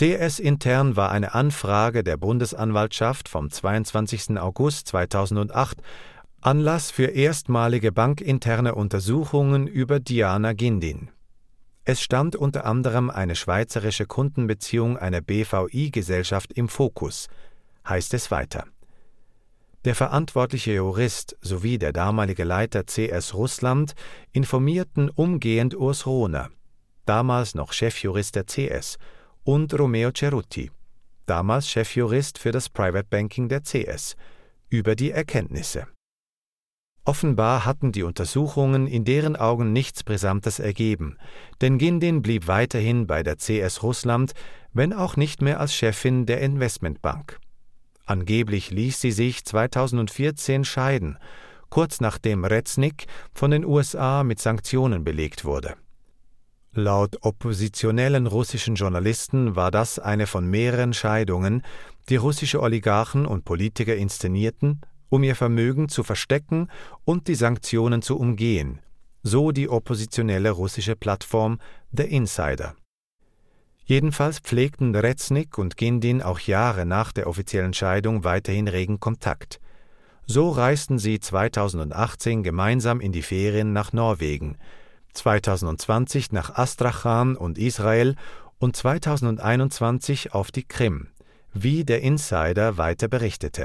CS-intern war eine Anfrage der Bundesanwaltschaft vom 22. August 2008 Anlass für erstmalige bankinterne Untersuchungen über Diana Guindin. Es stand unter anderem eine schweizerische Kundenbeziehung einer BVI-Gesellschaft im Fokus, heißt es weiter. Der verantwortliche Jurist sowie der damalige Leiter CS Russland informierten umgehend Urs Rohner, damals noch Chefjurist der CS, und Romeo Cerutti, damals Chefjurist für das Private Banking der CS, über die Erkenntnisse. Offenbar hatten die Untersuchungen in deren Augen nichts Brisantes ergeben, denn Guindin blieb weiterhin bei der CS Russland, wenn auch nicht mehr als Chefin der Investmentbank. Angeblich ließ sie sich 2014 scheiden, kurz nachdem Reznik von den USA mit Sanktionen belegt wurde. Laut oppositionellen russischen Journalisten war das eine von mehreren Scheidungen, die russische Oligarchen und Politiker inszenierten, um ihr Vermögen zu verstecken und die Sanktionen zu umgehen, so die oppositionelle russische Plattform The Insider. Jedenfalls pflegten Reznik und Guindin auch Jahre nach der offiziellen Scheidung weiterhin regen Kontakt. So reisten sie 2018 gemeinsam in die Ferien nach Norwegen, 2020 nach Astrachan und Israel und 2021 auf die Krim, wie der Insider weiter berichtete.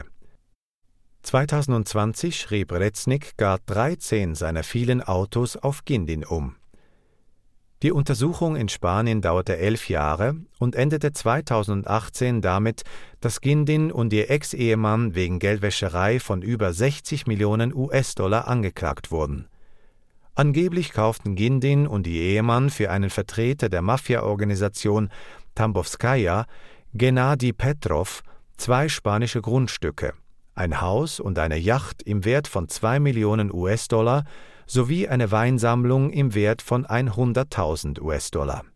2020 schrieb Reznik gar 13 seiner vielen Autos auf Guindin um. Die Untersuchung in Spanien dauerte 11 Jahre und endete 2018 damit, dass Guindin und ihr Ex-Ehemann wegen Geldwäscherei von über 60 Millionen US-Dollar angeklagt wurden. Angeblich kauften Guindin und ihr Ehemann für einen Vertreter der Mafia-Organisation Tambovskaya, Gennady Petrov, 2 spanische Grundstücke, ein Haus und eine Yacht im Wert von 2 Millionen US-Dollar sowie eine Weinsammlung im Wert von 100.000 US-Dollar.